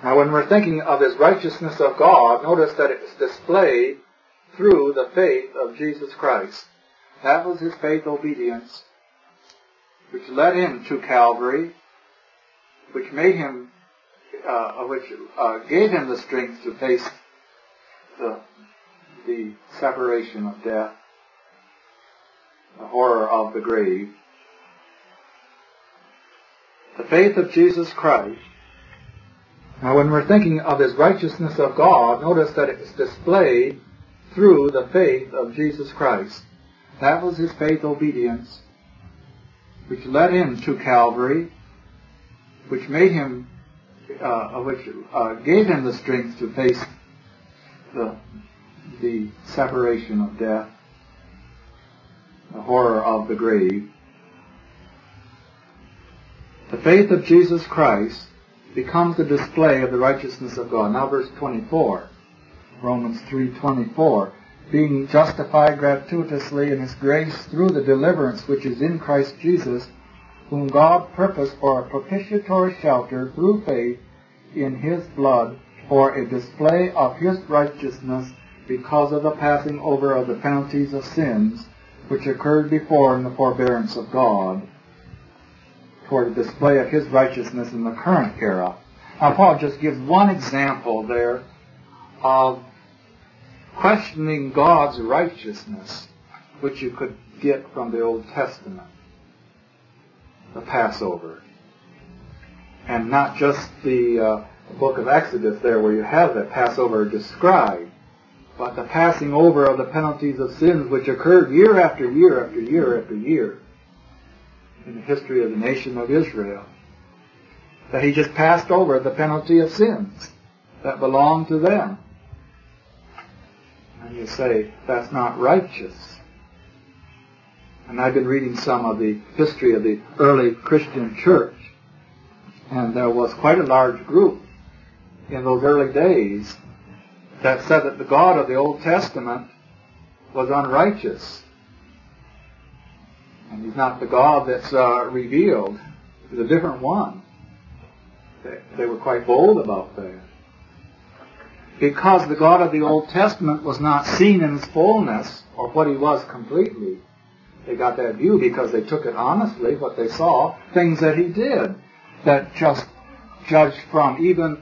Now when we're thinking of His righteousness of God, notice that it's displayed through the faith of Jesus Christ. That was His faith obedience, which led Him to Calvary, which made Him, gave Him the strength to face the separation of death, the horror of the grave. The faith of Jesus Christ. Now when we're thinking of His righteousness of God, notice that it's displayed through the faith of Jesus Christ. That was His faith obedience, which led Him to Calvary, which made Him, gave Him the strength to face the separation of death, the horror of the grave. The faith of Jesus Christ becomes the display of the righteousness of God. Now verse 24, Romans 3:24, being justified gratuitously in His grace through the deliverance which is in Christ Jesus, whom God purposed for a propitiatory shelter through faith in His blood, for a display of His righteousness because of the passing over of the penalties of sins which occurred before in the forbearance of God, for the display of His righteousness in the current era. Now Paul just gives one example there of questioning God's righteousness, which you could get from the Old Testament, the Passover. And not just the book of Exodus there where you have that Passover described, but the passing over of the penalties of sins which occurred year after year after year after year in the history of the nation of Israel. That He just passed over the penalty of sins that belonged to them. And you say, that's not righteous. And I've been reading some of the history of the early Christian church, and there was quite a large group in those early days that said that the God of the Old Testament was unrighteous. And He's not the God that's revealed. He's a different one. They were quite bold about that. Because the God of the Old Testament was not seen in His fullness, or what He was completely. They got that view because they took it honestly, what they saw, things that He did, that just judged from even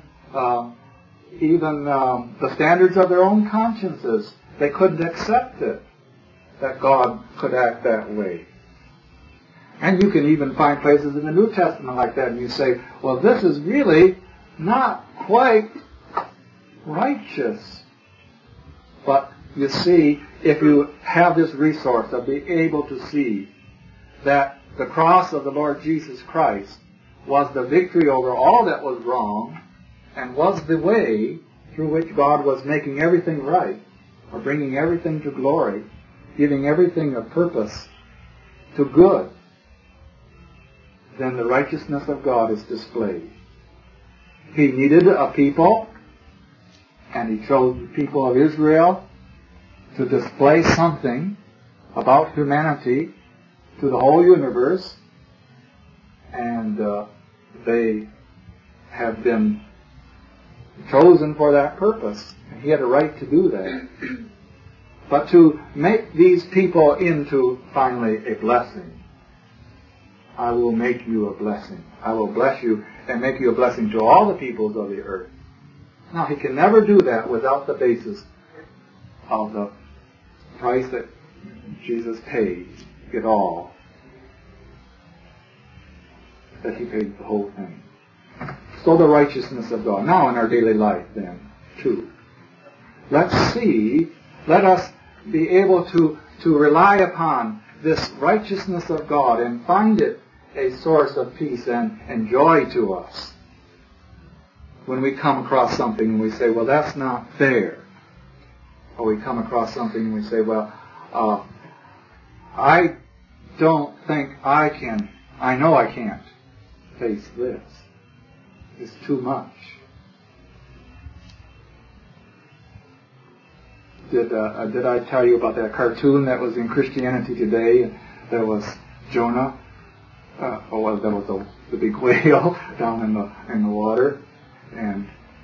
the standards of their own consciences. They couldn't accept it, that God could act that way. And you can even find places in the New Testament like that, and you say, well, this is really not quite righteous. But you see, if you have this resource of being able to see that the cross of the Lord Jesus Christ was the victory over all that was wrong, and was the way through which God was making everything right, or bringing everything to glory, giving everything a purpose to good, then the righteousness of God is displayed. He needed a people, and He chose the people of Israel to display something about humanity to the whole universe, and they have been chosen for that purpose. And He had a right to do that. But to make these people into, finally, a blessing. I will make you a blessing. I will bless you and make you a blessing to all the peoples of the earth. Now, He can never do that without the basis of the price that Jesus paid, it all. That He paid the whole thing. So the righteousness of God. Now in our daily life then, too. Let us be able to rely upon this righteousness of God and find it a source of peace and joy to us. When we come across something and we say, well, that's not fair. Or we come across something and we say, well, I don't think I can, I know I can't face this. It's too much. Did I tell you about that cartoon that was in Christianity Today? There was Jonah, there was the big whale down in the water, and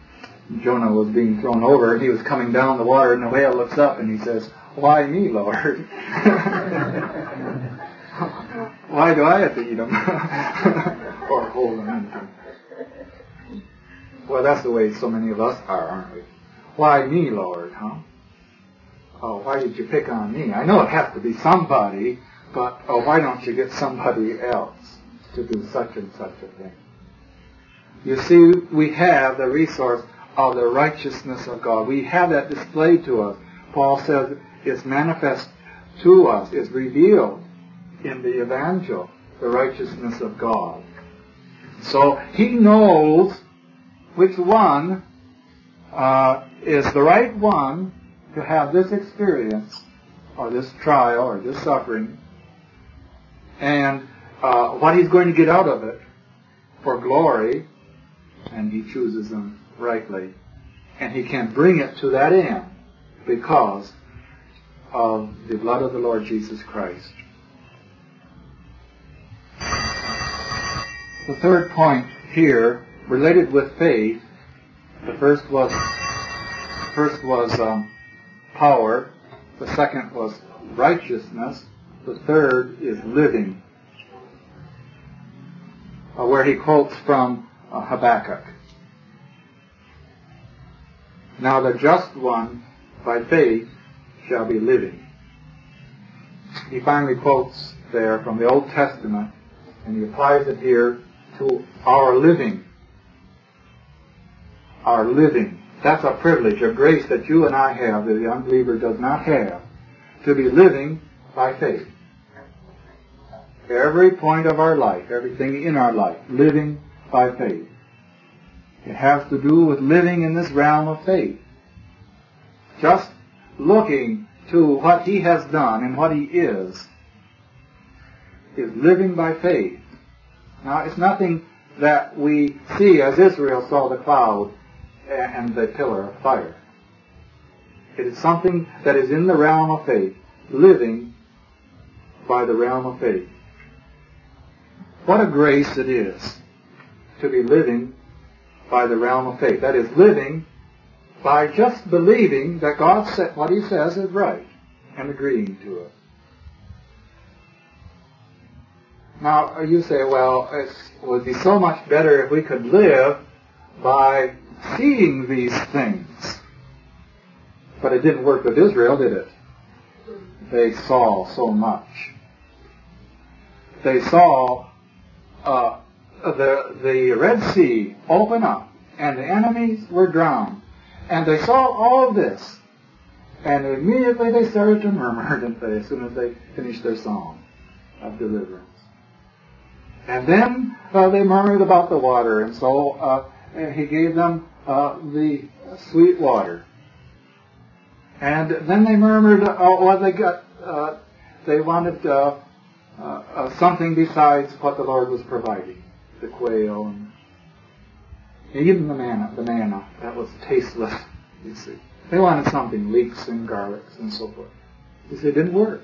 Jonah was being thrown over, and he was coming down the water, and the whale looks up and he says, "Why me, Lord? Why do I have to eat him?" Or hold him. Well, that's the way so many of us are, aren't we? Why me, Lord, huh? Oh, why did you pick on me? I know it has to be somebody, but why don't you get somebody else to do such and such a thing? You see, we have the resource of the righteousness of God. We have that displayed to us. Paul says it's manifest to us, it's revealed in the evangel, the righteousness of God. So he knows which one is the right one to have this experience, or this trial, or this suffering, and what he's going to get out of it for glory, and he chooses them rightly. And he can bring it to that end because of the blood of the Lord Jesus Christ. The third point here, related with faith, the first was power, the second was righteousness, the third is living, where he quotes from Habakkuk. "Now the just one, by faith, shall be living." He finally quotes there from the Old Testament, and he applies it here to our living. Our living. That's a privilege, a grace that you and I have that the unbeliever does not have, to be living by faith. Every point of our life, everything in our life, living by faith. It has to do with living in this realm of faith. Just looking to what he has done and what he is living by faith. Now, it's nothing that we see as Israel saw the cloud and the pillar of fire. It is something that is in the realm of faith, living by the realm of faith. What a grace it is to be living by the realm of faith. That is, living by just believing that God said what he says is right and agreeing to it. Now, you say, well, it would be so much better if we could live by seeing these things. But it didn't work with Israel, did it? They saw so much. They saw the Red Sea open up, and the enemies were drowned. And they saw all this. And immediately they started to murmur, didn't they, as soon as they finished their song of deliverance. And then they murmured about the water, and so he gave them the sweet water. And then they murmured what they got. They wanted something besides what the Lord was providing, the quail and even the manna that was tasteless. You see, they wanted something, leeks and garlics and so forth. You see, it didn't work.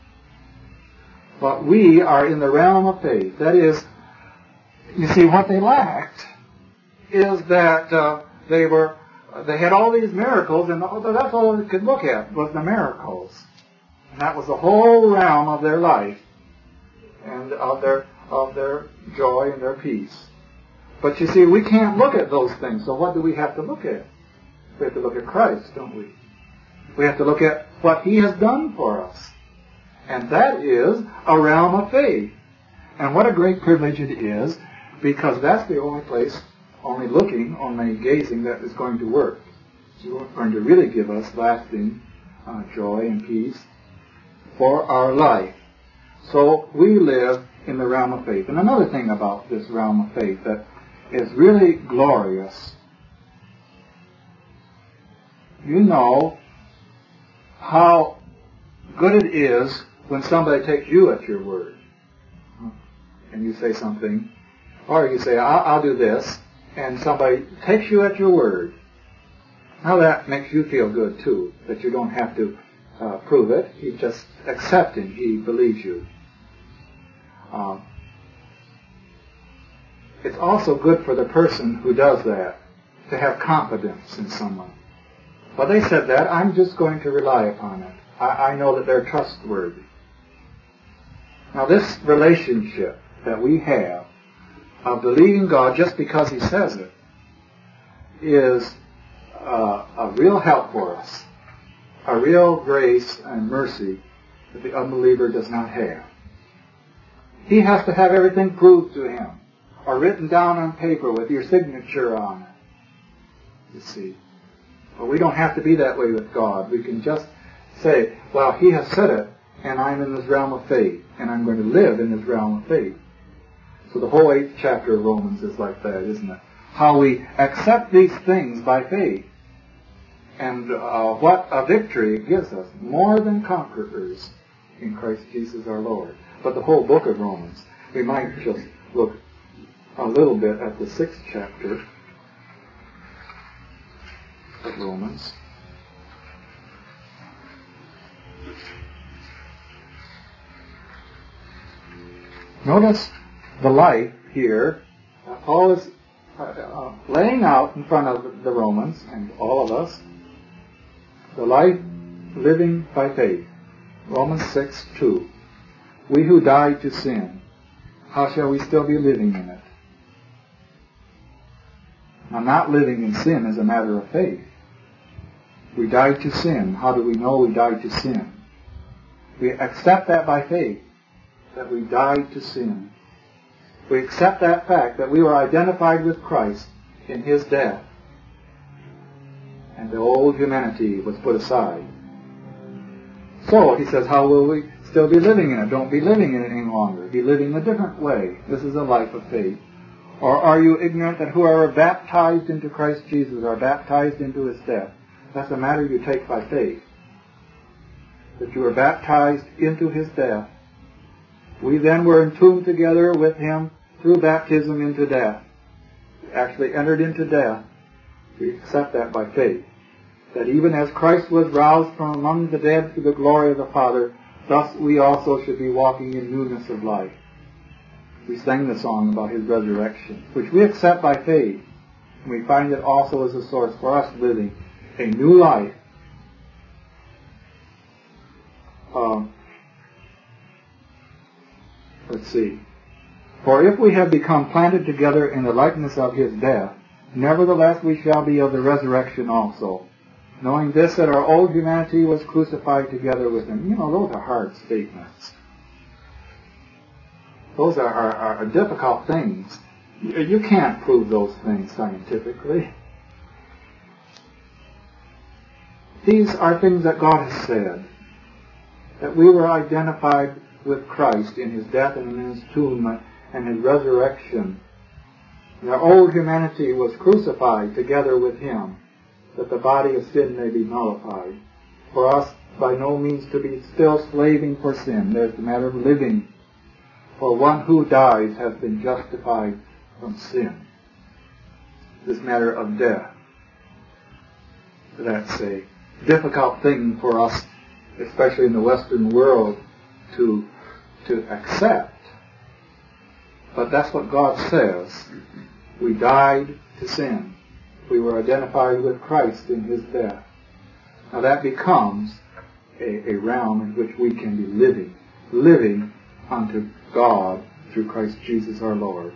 But we are in the realm of faith. That is, you see, what they lacked is that they had all these miracles, and that's all they could look at was the miracles. And that was the whole realm of their life and of their joy and their peace. But you see, we can't look at those things, so what do we have to look at? We have to look at Christ, don't we? We have to look at what he has done for us. And that is a realm of faith. And what a great privilege it is, because that's the only place, only looking, only gazing, that is going to work. It's going to really give us lasting joy and peace for our life. So we live in the realm of faith. And another thing about this realm of faith that is really glorious, you know how good it is when somebody takes you at your word. And you say something, or you say, I'll do this, and somebody takes you at your word. Now that makes you feel good too, that you don't have to prove it. He's just accepting. He believes you. It's also good for the person who does that, to have confidence in someone. Well, they said that. I'm just going to rely upon it. I know that they're trustworthy. Now, this relationship that we have of believing God just because He says it is a real help for us, a real grace and mercy that the unbeliever does not have. He has to have everything proved to him or written down on paper with your signature on it, you see. But we don't have to be that way with God. We can just say, well, He has said it, and I'm in this realm of faith, and I'm going to live in this realm of faith. So the whole 8th chapter of Romans is like that, isn't it? How we accept these things by faith, and what a victory it gives us, more than conquerors in Christ Jesus our Lord. But the whole book of Romans, we might just look a little bit at the 6th chapter of Romans. Notice the life here. Paul is laying out in front of the Romans and all of us the life living by faith. Romans 6:2. We who died to sin, how shall we still be living in it? Now, not living in sin is a matter of faith. We died to sin. How do we know we died to sin? We accept that by faith, that we died to sin. We accept that fact that we were identified with Christ in His death, and the old humanity was put aside. So, he says, how will we still be living in it? Don't be living in it any longer. Be living a different way. This is a life of faith. Or are you ignorant that whoever baptized into Christ Jesus are baptized into His death? That's a matter you take by faith. That you are baptized into His death. We then were entombed together with Him through baptism into death. We actually entered into death. We accept that by faith. That even as Christ was roused from among the dead through the glory of the Father, thus we also should be walking in newness of life. We sang the song about His resurrection, which we accept by faith. And we find it also as a source for us living a new life. Let's see. For if we have become planted together in the likeness of His death, nevertheless we shall be of the resurrection also. Knowing this, that our old humanity was crucified together with Him. You know, those are hard statements. Those are difficult things. You can't prove those things scientifically. These are things that God has said. That we were identified with Christ in His death and in His tomb and His resurrection. And our old humanity was crucified together with Him, that the body of sin may be nullified. For us, by no means to be still slaving for sin. There's the matter of living. For one who dies has been justified from sin. This matter of death. That's a difficult thing for us, especially in the Western world, to accept. But that's what God says. We died to sin. We were identified with Christ in His death. Now that becomes a realm in which we can be living unto God through Christ Jesus our Lord.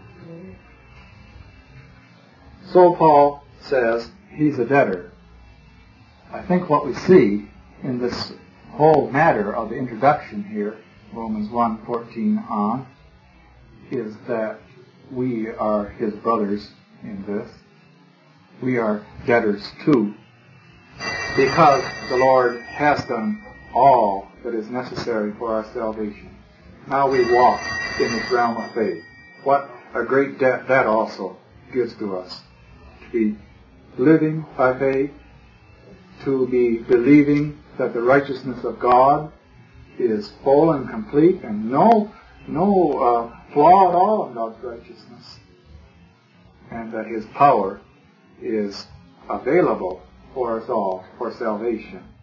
So Paul says he's a debtor. I think what we see in this whole matter of the introduction here, Romans 1:14 on, is that we are His brothers in this. We are debtors too, because the Lord has done all that is necessary for our salvation. Now we walk in this realm of faith. What a great debt that also gives to us. To be living by faith, to be believing that the righteousness of God is full and complete, and no flaw at all in God's righteousness, and that His power is available for us all for salvation.